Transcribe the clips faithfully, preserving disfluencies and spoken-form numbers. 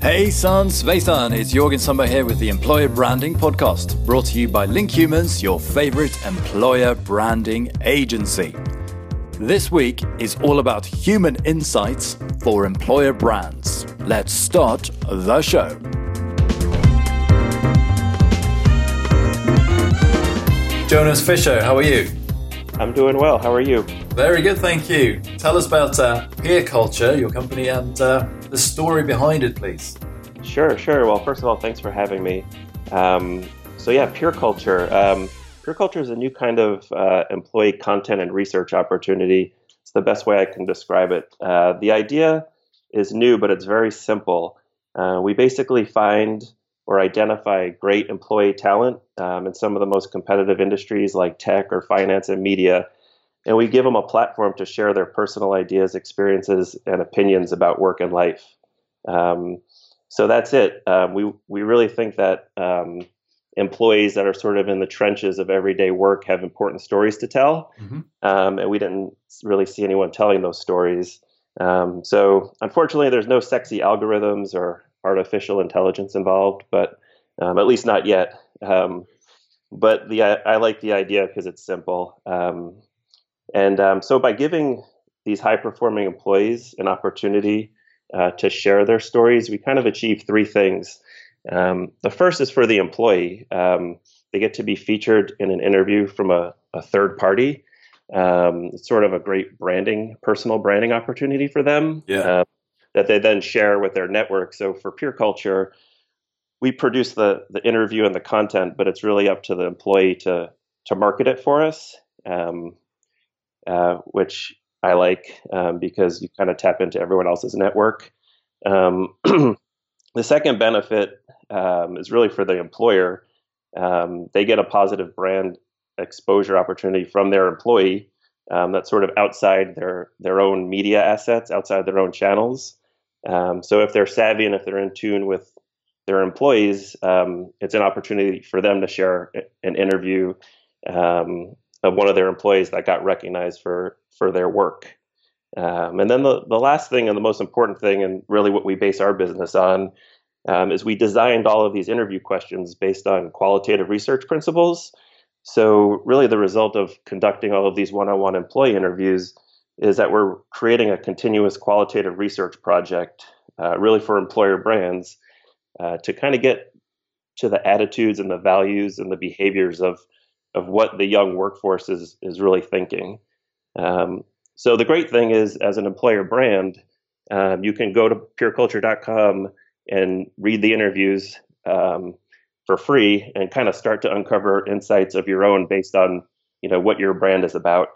Hejsan svejsan, it's Jorgen Sundberg here with the Employer Branding Podcast, brought to you by Link Humans, your favorite employer branding agency. This week is all about human insights for employer brands. Let's start the show. Jonas Fischer, how are you? I'm doing well. How are you? Very good, thank you. Tell us about uh, Peer Culture, your company, and uh, the story behind it, please. Sure, sure. Well, first of all, thanks for having me. Um, so yeah, Peer Culture. Um, Peer Culture is a new kind of uh, employee content and research opportunity. It's the best way I can describe it. Uh, the idea is new, but it's very simple. Uh, we basically find or identify great employee talent um, in some of the most competitive industries like tech or finance and media. And we give them a platform to share their personal ideas, experiences, and opinions about work and life. Um, so that's it. Um, we we really think that um, employees that are sort of in the trenches of everyday work have important stories to tell. Mm-hmm. Um, and we didn't really see anyone telling those stories. Um, so unfortunately, there's no sexy algorithms or artificial intelligence involved, but um, at least not yet. Um, but the I, I like the idea because it's simple. Um, And um, so by giving these high-performing employees an opportunity uh, to share their stories, we kind of achieve three things. Um, the first is for the employee. Um, they get to be featured in an interview from a, a third party. Um, it's sort of a great branding, personal branding opportunity for them yeah. uh, that they then share with their network. So for Peer Culture, we produce the, the interview and the content, but it's really up to the employee to, to market it for us. Um, Uh, which I like um, because you kind of tap into everyone else's network. Um, the second benefit um, is really for the employer. Um, they get a positive brand exposure opportunity from their employee um, that's sort of outside their, their own media assets, outside their own channels. Um, so if they're savvy and if they're in tune with their employees, um, it's an opportunity for them to share an interview um, of one of their employees that got recognized for, for their work. Um, and then the, the last thing and the most important thing, and really what we base our business on, um, is we designed all of these interview questions based on qualitative research principles. So really the result of conducting all of these one-on-one employee interviews is that we're creating a continuous qualitative research project, uh, really for employer brands, uh, to kind of get to the attitudes and the values and the behaviors of of what the young workforce is is really thinking. Um, so the great thing is, as an employer brand, um, you can go to peer culture dot com and read the interviews um, for free and kind of start to uncover insights of your own based on, you know, what your brand is about.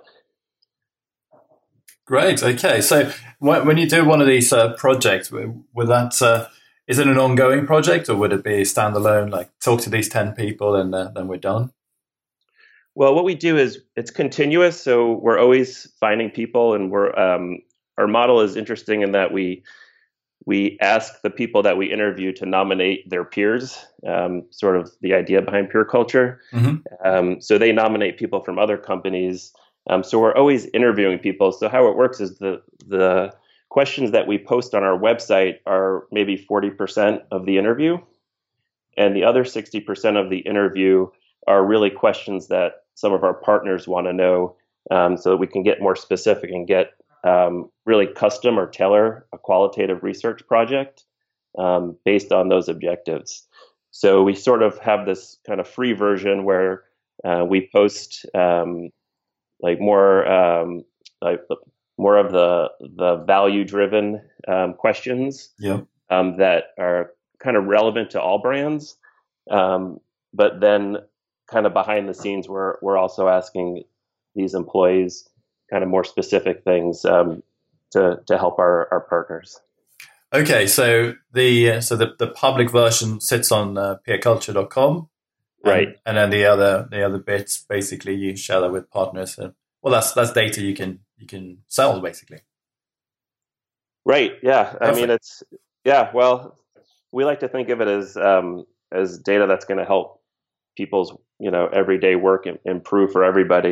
Great. Okay. So when you do one of these uh, projects, would that uh, is it an ongoing project or would it be standalone? Like talk to these ten people and uh, then we're done. Well, what we do is it's continuous, so we're always finding people, and we're um, our model is interesting in that we we ask the people that we interview to nominate their peers, um, sort of the idea behind Peer Culture. Mm-hmm. Um, so they nominate people from other companies. Um, so we're always interviewing people. So how it works is the the questions that we post on our website are maybe forty percent of the interview, and the other sixty percent of the interview are really questions that some of our partners want to know, um, so that we can get more specific and get um, really custom or tailor a qualitative research project um, based on those objectives. So we sort of have this kind of free version where uh, we post um, like more um, like more of the the value driven um, questions yeah. um, that are kind of relevant to all brands, um, but then kind of behind the scenes, we're we're also asking these employees kind of more specific things um, to to help our, our partners. Okay, so the uh, so the, the public version sits on uh, peer culture dot com, right? And, and then the other the other bits basically you share that with partners. And, well, that's that's data you can you can sell basically. Right. Yeah. Perfect. I mean, it's yeah. Well, we like to think of it as um, as data that's going to help people's, you know, everyday work improve for everybody.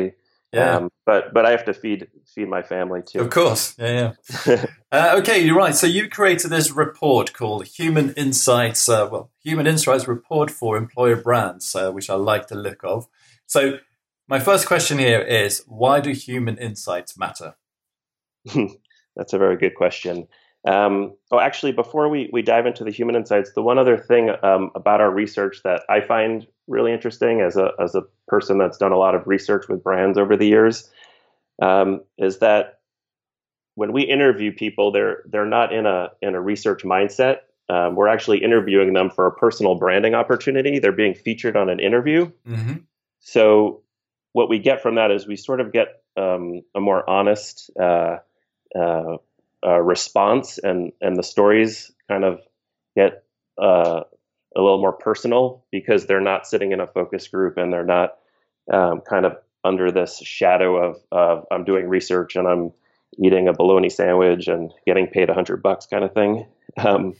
Yeah. Um, but but I have to feed feed my family too. Of course. Yeah. yeah. uh, okay, you're right. So you created this report called Human Insights. Uh, well, Human Insights Report for Employer Brands, uh, which I like the look of. So my first question here is: why do human insights matter? That's a very good question. Um, oh, actually, before we, we dive into the human insights, the one other thing um, about our research that I find really interesting as a as a person that's done a lot of research with brands over the years um, is that when we interview people, they're they're not in a in a research mindset. Um, we're actually interviewing them for a personal branding opportunity. They're being featured on an interview. Mm-hmm. So what we get from that is we sort of get um, a more honest uh, uh, uh, response, and and the stories kind of get uh, a little more personal because they're not sitting in a focus group and they're not um, kind of under this shadow of uh, I'm doing research and I'm eating a bologna sandwich and getting paid a hundred bucks kind of thing. Um,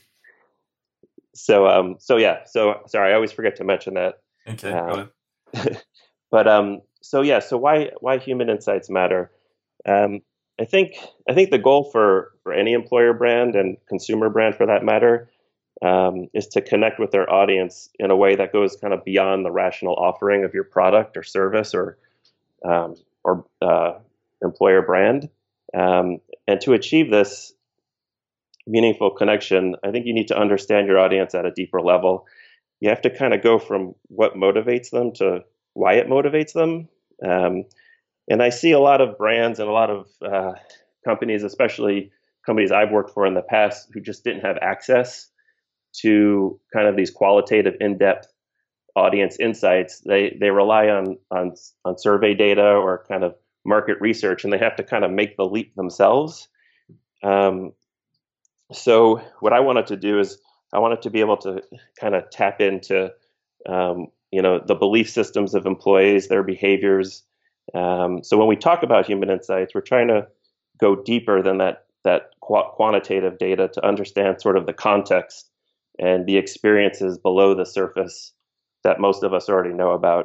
so um, so yeah, so sorry, I always forget to mention that. Okay, Uh, got it. but um, so yeah, so why why human insights matter? Um, I think I think the goal for, for any employer brand and consumer brand for that matter um, is to connect with their audience in a way that goes kind of beyond the rational offering of your product or service or um, or uh, employer brand. Um, and to achieve this meaningful connection, I think you need to understand your audience at a deeper level. You have to kind of go from what motivates them to why it motivates them. Um, And I see a lot of brands and a lot of uh, companies, especially companies I've worked for in the past, who just didn't have access to kind of these qualitative, in-depth audience insights. They they rely on on on survey data or kind of market research, and they have to kind of make the leap themselves. Um, so what I wanted to do is I wanted to be able to kind of tap into um, you know the belief systems of employees, their behaviors. Um, so when we talk about human insights, we're trying to go deeper than that that qu- quantitative data to understand sort of the context and the experiences below the surface that most of us already know about.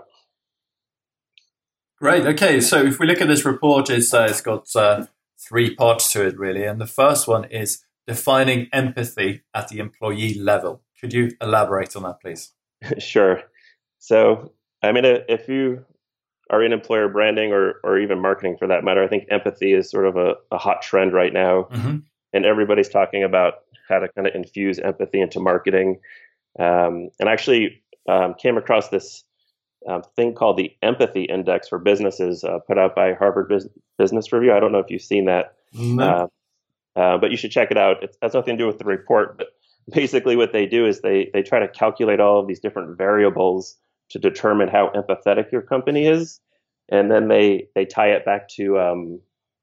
Great. Okay, so if we look at this report, it's uh, it's got uh, three parts to it really, and the first one is defining empathy at the employee level. Could you elaborate on that, please? Sure. So, I mean, if you are in employer branding or or even marketing for that matter, I think empathy is sort of a, a hot trend right now. Mm-hmm. And everybody's talking about how to kind of infuse empathy into marketing. Um, and actually um, came across this um, thing called the Empathy Index for businesses uh, put out by Harvard Bus- Business Review. I don't know if you've seen that, No. uh, uh, but you should check it out. It has nothing to do with the report, but basically what they do is they they try to calculate all of these different variables to determine how empathetic your company is, and then they they tie it back to um,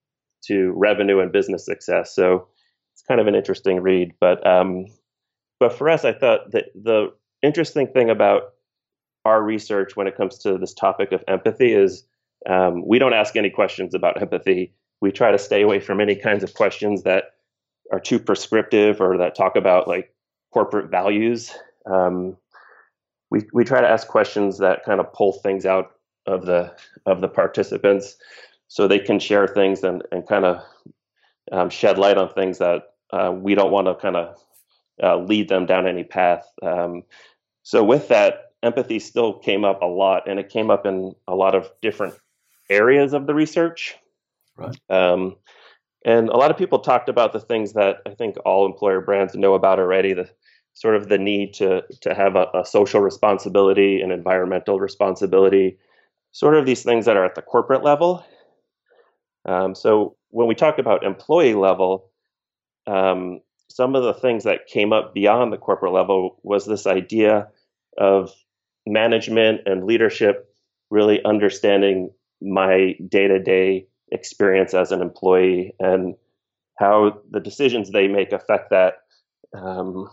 to revenue and business success. So it's kind of an interesting read. But um, but for us, I thought that the interesting thing about our research when it comes to this topic of empathy is um, we don't ask any questions about empathy. We try to stay away from any kinds of questions that are too prescriptive or that talk about like corporate values. Um, we we try to ask questions that kind of pull things out of the of the participants, so they can share things and and kind of um, shed light on things that uh, we don't want to kind of uh, lead them down any path. Um, so with that, empathy still came up a lot, and it came up in a lot of different areas of the research. Right. Um, and a lot of people talked about the things that I think all employer brands know about already, the sort of the need to to have a, a social responsibility and environmental responsibility, sort of these things that are at the corporate level. Um, so when we talk about employee level, um, some of the things that came up beyond the corporate level was this idea of management and leadership really understanding my day-to-day experience as an employee and how the decisions they make affect that. Um,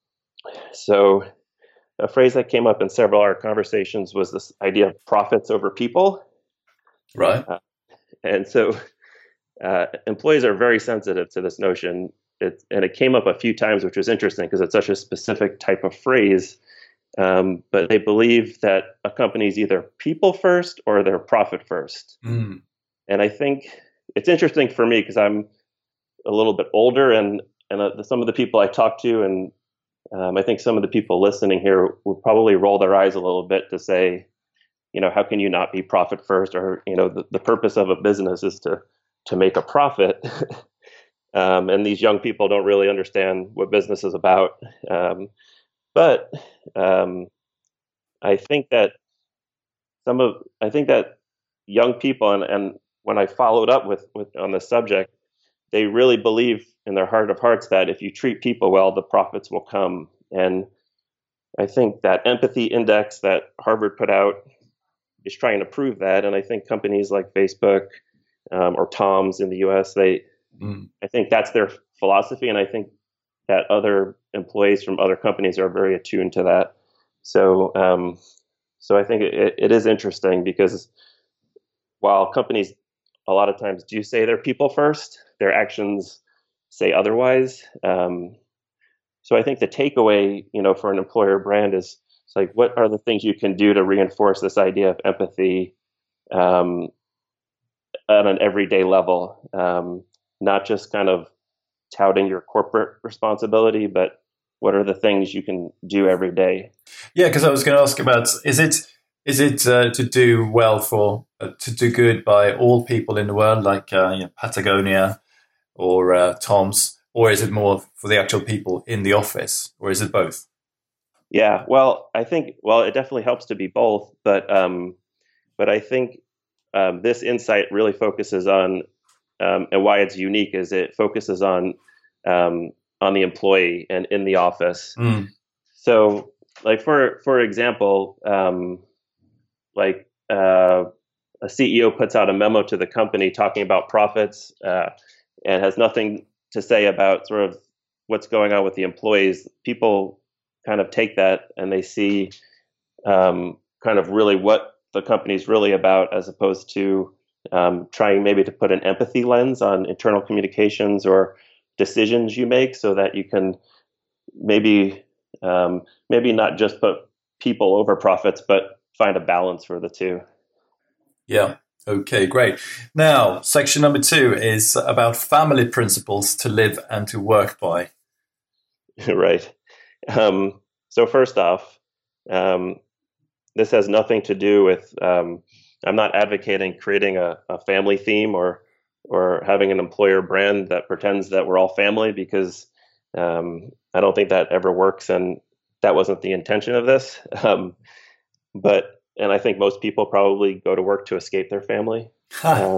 so a phrase that came up in several of our conversations was this idea of profits over people. Right. Uh, and so uh, employees are very sensitive to this notion. It, and it came up a few times, which was interesting because it's such a specific type of phrase. Um, but they believe that a company is either people first or they're profit first. Mm. and I think it's interesting for me because I'm a little bit older, and and uh, some of the people I talk to, and um, I think some of the people listening here will probably roll their eyes a little bit to say, you know, how can you not be profit first? Or, you know, the, the purpose of a business is to to make a profit. um, and these young people don't really understand what business is about. Um, but um, I think that some of I think that young people, and, and when I followed up with, with on this subject, they really believe in their heart of hearts that if you treat people well, the profits will come. And I think that empathy index that Harvard put out is trying to prove that. And I think companies like Facebook um, or Tom's in the U S, they, mm. I think that's their philosophy. And I think that other employees from other companies are very attuned to that. So, um, so I think it, it is interesting because while companies a lot of times do say they're people first, their actions say otherwise. Um, so I think the takeaway, you know, for an employer brand is it's like, what are the things you can do to reinforce this idea of empathy um, on an everyday level, um, not just kind of touting your corporate responsibility, but what are the things you can do every day? Yeah, because I was going to ask about, is it is it uh, to do well for, uh, to do good by all people in the world, like uh, you know, Patagonia or uh, Tom's, or is it more for the actual people in the office, or is it both? Yeah, well, I think, well, it definitely helps to be both, but um, but I think um, this insight really focuses on, um, and why it's unique is it focuses on um, on the employee and in the office. Mm. So, like for for example, um, like uh, a C E O puts out a memo to the company talking about profits uh, and has nothing to say about sort of what's going on with the employees. People kind of take that and they see um, kind of really what the company's really about, as opposed to um, trying maybe to put an empathy lens on internal communications or decisions you make, so that you can maybe um, maybe not just put people over profits, but find a balance for the two. Yeah. Okay, great. Now, section number two is about family principles to live and to work by. Right. Um, so first off, um, this has nothing to do with, um, I'm not advocating creating a, a family theme or or having an employer brand that pretends that we're all family, because um, I don't think that ever works, and that wasn't the intention of this. Um, but, and I think most people probably go to work to escape their family. uh,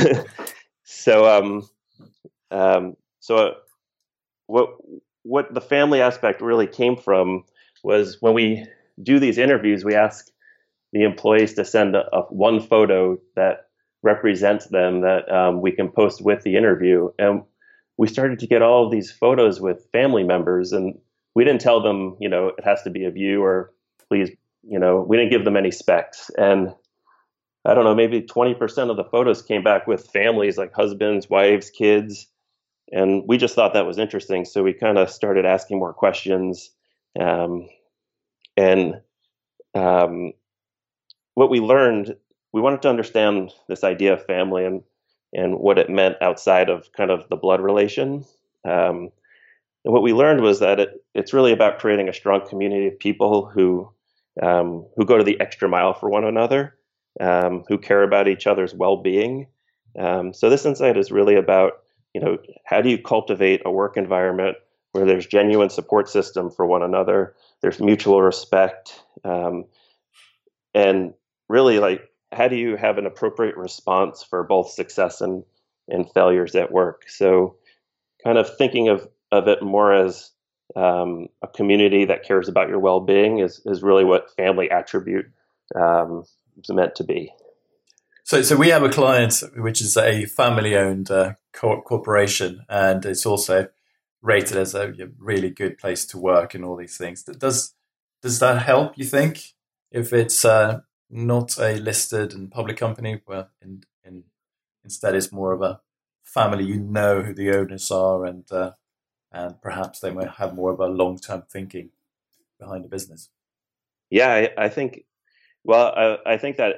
so, um, um, so what what the family aspect really came from was when we do these interviews, we ask the employees to send a, a one photo that represents them that um, we can post with the interview. And we started to get all of these photos with family members, and we didn't tell them, you know, it has to be of you, or please, you know, we didn't give them any specs. And I don't know, maybe twenty percent of the photos came back with families, like husbands, wives, kids. And we just thought that was interesting. So we kind of started asking more questions. Um, and um, what we learned, we wanted to understand this idea of family and, and what it meant outside of kind of the blood relation. Um, and what we learned was that it, it's really about creating a strong community of people who um, who go to the extra mile for one another, um, who care about each other's well-being. Um, so this insight is really about, you know, how do you cultivate a work environment where there's genuine support system for one another, there's mutual respect, um, and really, like, how do you have an appropriate response for both success and, and failures at work? So kind of thinking of, of it more as um, a community that cares about your well-being is, is really what family attribute um, is meant to be. So, so we have a client which is a family-owned uh, co- corporation, and it's also rated as a really good place to work and all these things. Does does that help, you think, if it's uh, not a listed and public company, where in, in, instead it's more of a family, you know who the owners are, and uh, and perhaps they might have more of a long-term thinking behind the business? Yeah, I, I think, well, I, I think that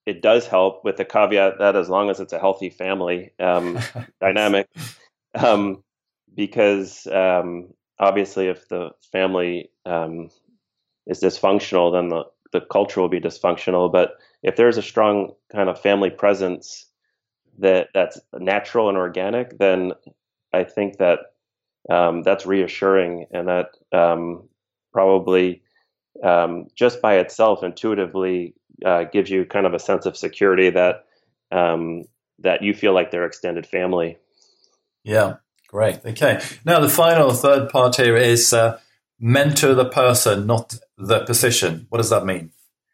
it does help, with the caveat that as long as it's a healthy family um, dynamic, um, because um, obviously if the family um, is dysfunctional, then the, the culture will be dysfunctional. But if there's a strong kind of family presence that that's natural and organic, then I think that um, that's reassuring, and that um, probably um, just by itself intuitively uh, gives you kind of a sense of security that um, that you feel like they're extended family. Yeah, great. Okay. Now the final third part here is uh, mentor the person, not the position. What does that mean?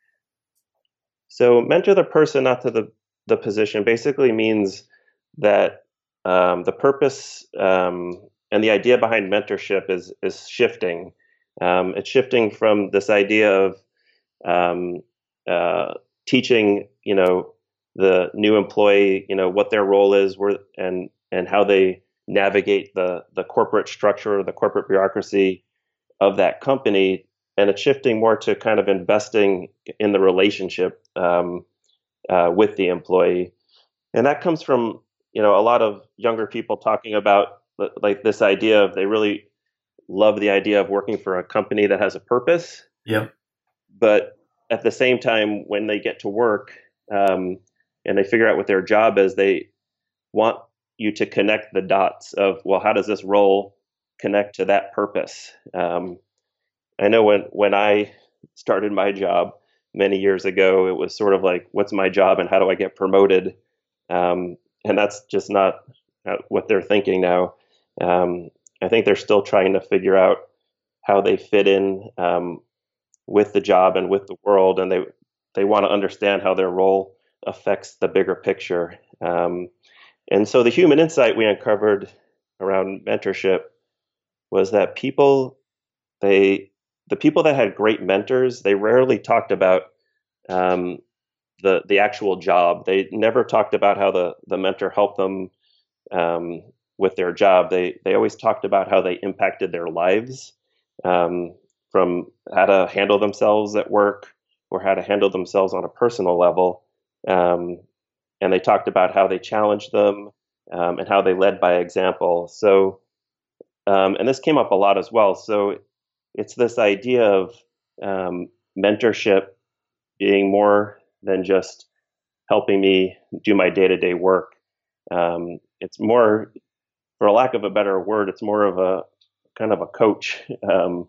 So mentor the person, not to the, the position, basically means that um, the purpose um, and the idea behind mentorship is is shifting. Um, it's shifting from this idea of um, uh, teaching, you know, the new employee, you know, what their role is, where and and how they navigate the the corporate structure, the corporate bureaucracy of that company, and it's shifting more to kind of investing in the relationship um, uh, with the employee, and that comes from, you know, a lot of younger people talking about like this idea of they really love the idea of working for a company that has a purpose. Yeah. But at the same time, when they get to work um, and they figure out what their job is, they want you to connect the dots of, well, how does this role connect to that purpose? Um, I know when, when I started my job many years ago, it was sort of like, what's my job and how do I get promoted? Um, and that's just not what they're thinking now. Um, I think they're still trying to figure out how they fit in um, with the job and with the world, and they they want to understand how their role affects the bigger picture. Um, and so the human insight we uncovered around mentorship was that people, they the people that had great mentors, they rarely talked about um, the the actual job. They never talked about how the the mentor helped them um, with their job. They they always talked about how they impacted their lives, um, from how to handle themselves at work or how to handle themselves on a personal level. Um, and they talked about how they challenged them um, and how they led by example. So, um, and this came up a lot as well. So it's this idea of um, mentorship being more than just helping me do my day-to-day work. Um, it's more, for a lack of a better word, it's more of a kind of a coach um,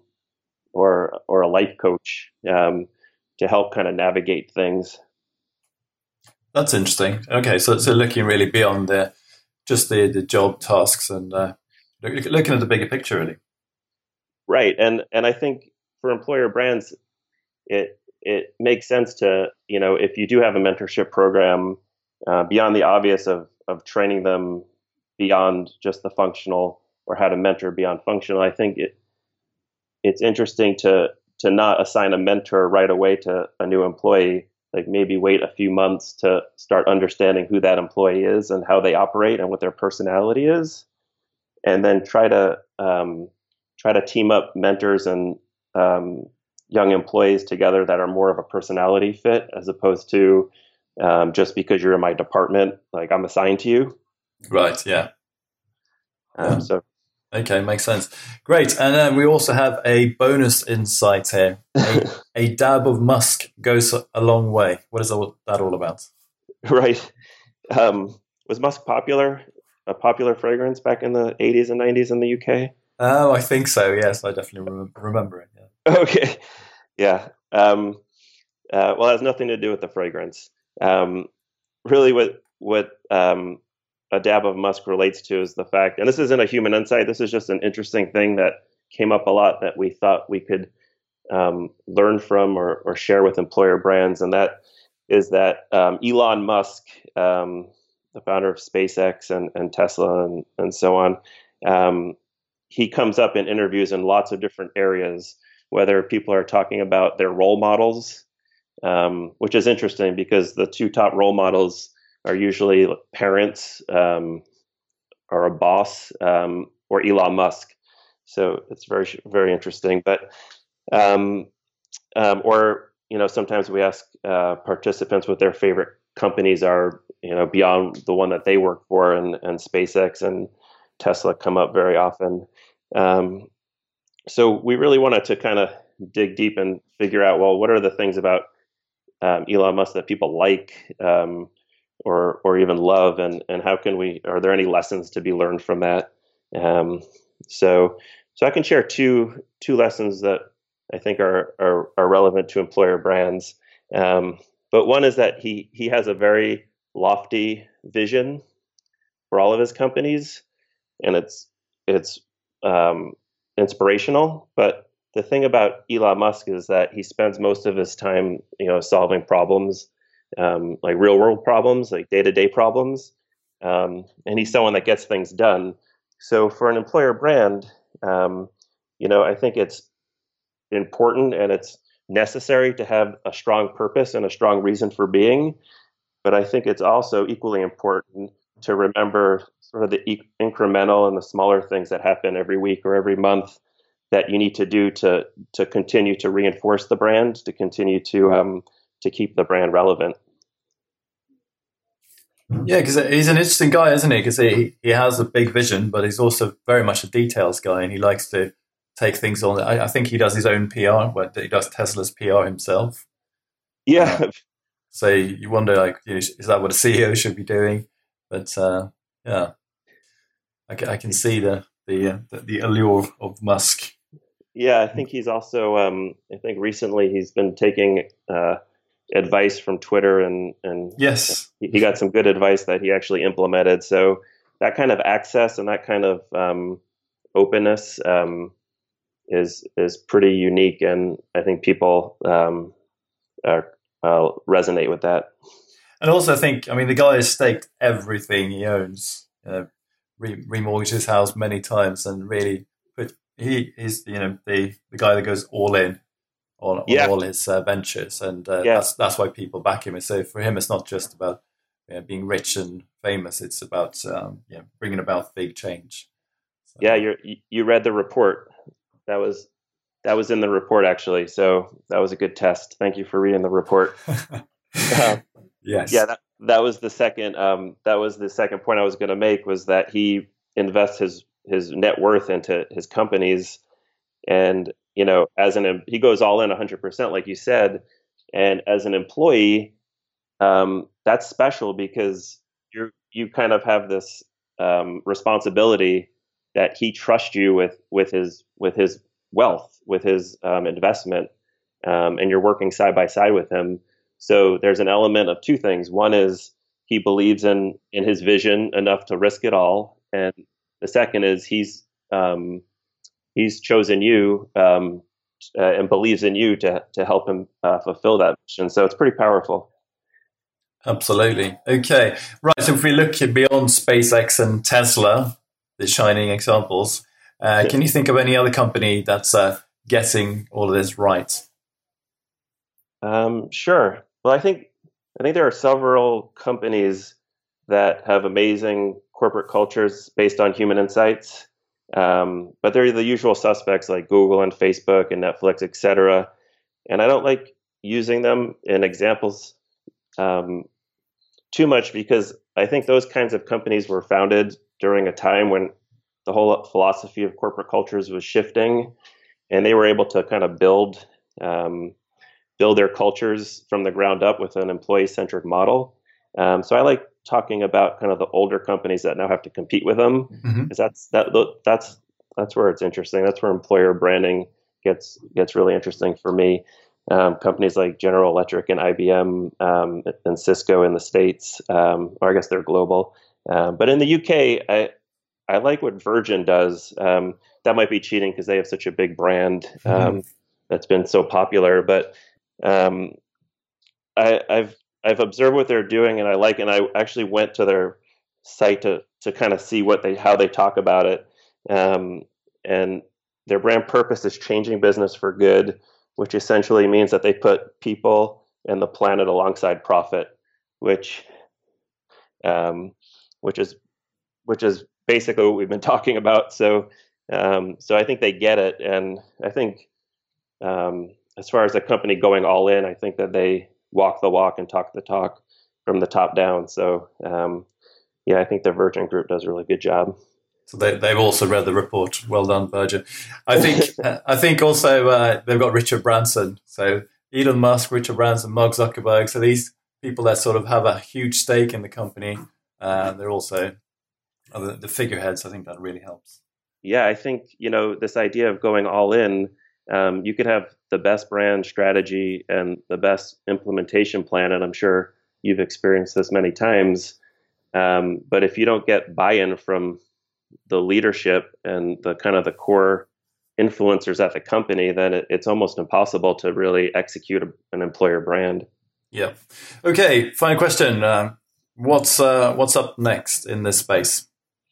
or or a life coach um, to help kind of navigate things. That's interesting. Okay, so so looking really beyond the just the, the job tasks and uh, looking at the bigger picture, really. Right, and and I think for employer brands, it it makes sense to, you know, if you do have a mentorship program, uh, beyond the obvious of of training them beyond just the functional or how to mentor beyond functional, I think it it's interesting to to not assign a mentor right away to a new employee. Like maybe wait a few months to start understanding who that employee is and how they operate and what their personality is, and then try to um, try to team up mentors and um, young employees together that are more of a personality fit, as opposed to um, just because you're in my department, like I'm assigned to you. Right. Yeah. Um, yeah. So. Okay, makes sense. Great. And then we also have a bonus insight here. A, a dab of musk goes a long way. What is all, that all about? Right. Um, was musk popular, a popular fragrance back in the eighties and nineties in the U K? Oh, I think so. Yes, I definitely rem- remember it. Yeah. Okay. Yeah. Um, uh, well, it has nothing to do with the fragrance. Um, really, what what um, a dab of musk relates to is the fact, and this isn't a human insight, this is just an interesting thing that came up a lot that we thought we could um, learn from or, or share with employer brands, and that is that um, Elon Musk, um, the founder of SpaceX and, and Tesla and, and so on, um, he comes up in interviews in lots of different areas, whether people are talking about their role models, um, which is interesting because the two top role models are usually parents um, or a boss um, or Elon Musk. So it's very, very interesting. But um, um, or you know, sometimes we ask uh, participants what their favorite companies are, you know, beyond the one that they work for, and, and SpaceX and Tesla come up very often. Um, so we really wanted to kind of dig deep and figure out, well, what are the things about um, Elon Musk that people like, um, or or even love, and and how can we? Are there any lessons to be learned from that? Um, so so I can share two two lessons that I think are are, are relevant to employer brands. Um, but one is that he he has a very lofty vision for all of his companies, and it's it's um, inspirational. But the thing about Elon Musk is that he spends most of his time, you know, solving problems, um, like real world problems, like day to day problems, um, and he's someone that gets things done. So for an employer brand, um, you know, I think it's important and it's necessary to have a strong purpose and a strong reason for being. But I think it's also equally important to remember sort of the e- incremental and the smaller things that happen every week or every month that you need to do to to continue to reinforce the brand, to continue to um, to keep the brand relevant. Yeah, because he's an interesting guy, isn't he? Because he, he has a big vision, but he's also very much a details guy, and he likes to take things on. I, I think he does his own P R. Well, he does Tesla's P R himself. Yeah. Uh, so you wonder, like, you know, is that what a C E O should be doing? But uh, yeah, I, I can see the the, uh, the the allure of Musk. Yeah, I think he's also. Um, I think recently he's been taking uh, advice from Twitter, and and yes, he got some good advice that he actually implemented. So that kind of access and that kind of um, openness um, is is pretty unique, and I think people um, are, uh, resonate with that. And also, I think, I mean, the guy has staked everything he owns, you know, re- remortgaged his house many times, and really put he is, you know, the the guy that goes all in on, on Yeah. all his uh, ventures, and uh, Yeah. that's that's why people back him. And so for him, it's not just about, you know, being rich and famous; it's about um, you know, bringing about big change. So, Yeah, you you read the report. That was that was in the report actually. So that was a good test. Thank you for reading the report. uh, yes. Yeah, that, that was the second. Um, that was the second point I was going to make, was that he invests his his net worth into his companies, and you know, as an he goes all in one hundred percent, like you said, and as an employee, um, that's special because you you kind of have this um, responsibility that he trusts you with with his with his wealth, with his um, investment, um, and you're working side by side with him. So there's an element of two things. One is he believes in in his vision enough to risk it all, and the second is he's um, he's chosen you um, uh, and believes in you to to help him uh, fulfill that mission. So it's pretty powerful. Absolutely. Okay. Right. So if we look beyond SpaceX and Tesla, the shining examples, uh, can you think of any other company that's uh, getting all of this right? Um, sure. Well, I think I think there are several companies that have amazing corporate cultures based on human insights, um, but they're the usual suspects like Google and Facebook and Netflix, et cetera. And I don't like using them in examples um, too much, because I think those kinds of companies were founded during a time when the whole philosophy of corporate cultures was shifting, and they were able to kind of build um, build their cultures from the ground up with an employee-centric model. Um, so I like talking about kind of the older companies that now have to compete with them, because mm-hmm. that's that that's that's where it's interesting. That's where employer branding gets gets really interesting for me. Um, companies like General Electric and I B M um, and Cisco in the States, um, or I guess they're global. Um, but in the U K, I I like what Virgin does. Um, that might be cheating because they have such a big brand um, mm-hmm. that's been so popular. But um, I, I've I've observed what they're doing, and I like. And I actually went to their site to to kind of see what they how they talk about it. Um, and their brand purpose is changing business for good, which essentially means that they put people and the planet alongside profit, which um, which is which is basically what we've been talking about. So um, so I think they get it, and I think um, as far as a company going all in, I think that they walk the walk and talk the talk from the top down. So, um, yeah, I think the Virgin Group does a really good job. So they, they've also read the report. Well done, Virgin. I think uh, I think also uh, they've got Richard Branson. So Elon Musk, Richard Branson, Mark Zuckerberg. So these people that sort of have a huge stake in the company, uh, they're also uh, the, the figureheads. I think that really helps. Yeah, I think, you know, this idea of going all in, um, you could have the best brand strategy and the best implementation plan, and I'm sure you've experienced this many times. Um, but if you don't get buy-in from the leadership and the kind of the core influencers at the company, then it, it's almost impossible to really execute a, an employer brand. Yeah. Okay. Final question. Uh, what's uh, what's up next in this space?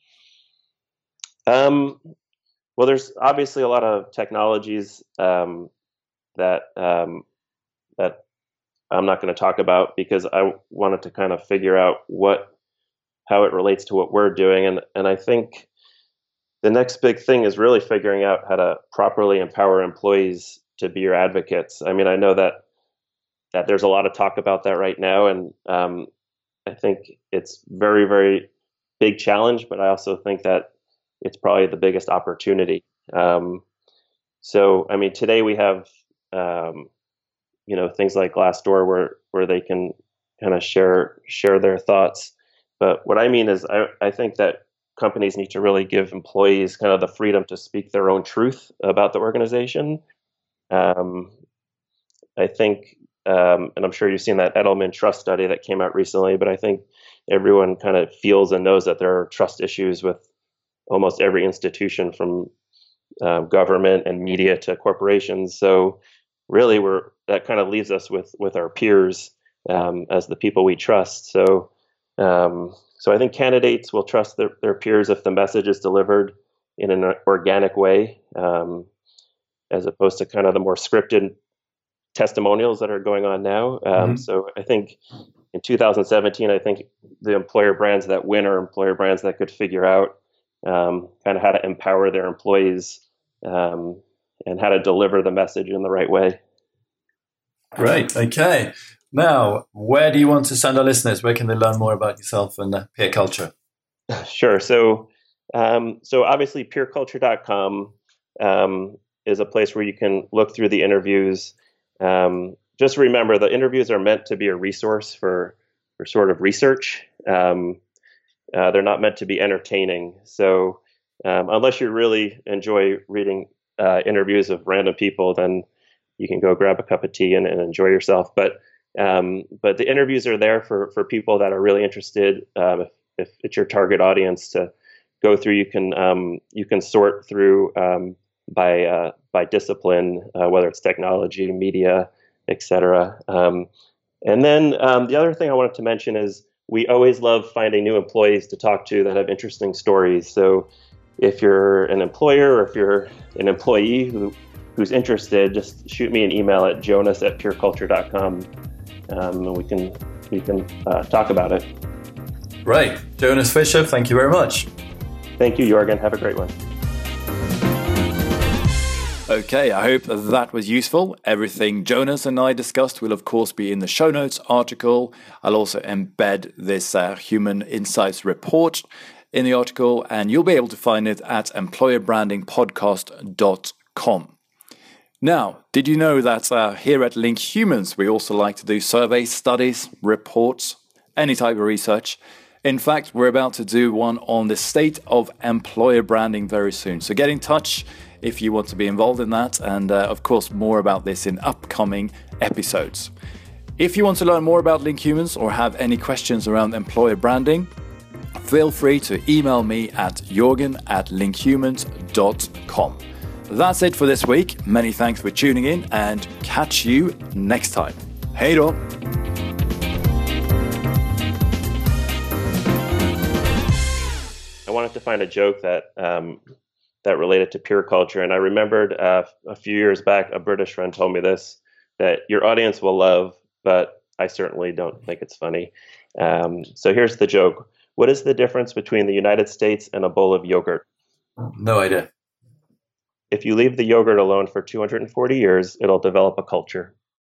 Um, well, there's obviously a lot of technologies um, that um, that I'm not going to talk about because I wanted to kind of figure out what how it relates to what we're doing. And, and I think the next big thing is really figuring out how to properly empower employees to be your advocates. I mean, I know that that there's a lot of talk about that right now. And um, I think it's very, very big challenge, but I also think that it's probably the biggest opportunity. Um, so, I mean, today we have, um, you know, things like Glassdoor where, where they can kind of share, share their thoughts. But what I mean is I, I think that companies need to really give employees kind of the freedom to speak their own truth about the organization. Um, I think, um, and I'm sure you've seen that Edelman Trust study that came out recently, but I think everyone kind of feels and knows that there are trust issues with almost every institution from um, government and media to corporations. So really we're, that kind of leaves us with, with our peers um, as the people we trust. So Um, so I think candidates will trust their, their peers if the message is delivered in an organic way, um, as opposed to kind of the more scripted testimonials that are going on now. Um, mm-hmm. So I think in two thousand seventeen, I think the employer brands that win are employer brands that could figure out um, kind of how to empower their employees um, and how to deliver the message in the right way. Great. Okay. Now, where do you want to send our listeners? Where can they learn more about yourself and uh, peer culture? Sure. So, um, so obviously, peer culture dot com um, is a place where you can look through the interviews. Um, just remember, the interviews are meant to be a resource for for sort of research. Um, uh, they're not meant to be entertaining. So, um, unless you really enjoy reading uh, interviews of random people, then you can go grab a cup of tea and, and enjoy yourself. But Um, but the interviews are there for, for people that are really interested. Um, if, if it's your target audience to go through, you can um, you can sort through um, by uh, by discipline, uh, whether it's technology, media, et cetera. Um, and then um, the other thing I wanted to mention is we always love finding new employees to talk to that have interesting stories. So if you're an employer or if you're an employee who who's interested, just shoot me an email at jonas at peer culture dot com. Um, and we can we can uh, talk about it. Right. Jonas Fischer, thank you very much. Thank you, Jorgen. Have a great one. Okay, I hope that was useful. Everything Jonas and I discussed will, of course, be in the show notes article. I'll also embed this uh, Human Insights report in the article, and you'll be able to find it at employer branding podcast dot com. Now, did you know that uh, here at Link Humans, we also like to do surveys, studies, reports, any type of research? In fact, we're about to do one on the state of employer branding very soon. So get in touch if you want to be involved in that. And uh, of course, more about this in upcoming episodes. If you want to learn more about Link Humans or have any questions around employer branding, feel free to email me at jorgen at linkhumans dot com. That's it for this week. Many thanks for tuning in and catch you next time. Hej då! I wanted to find a joke that um, that related to peer culture, and I remembered uh, a few years back a British friend told me this, that your audience will love, but I certainly don't think it's funny. Um, so here's the joke. What is the difference between the United States and a bowl of yogurt? No idea. if you leave the yogurt alone for two hundred forty years, it'll develop a culture.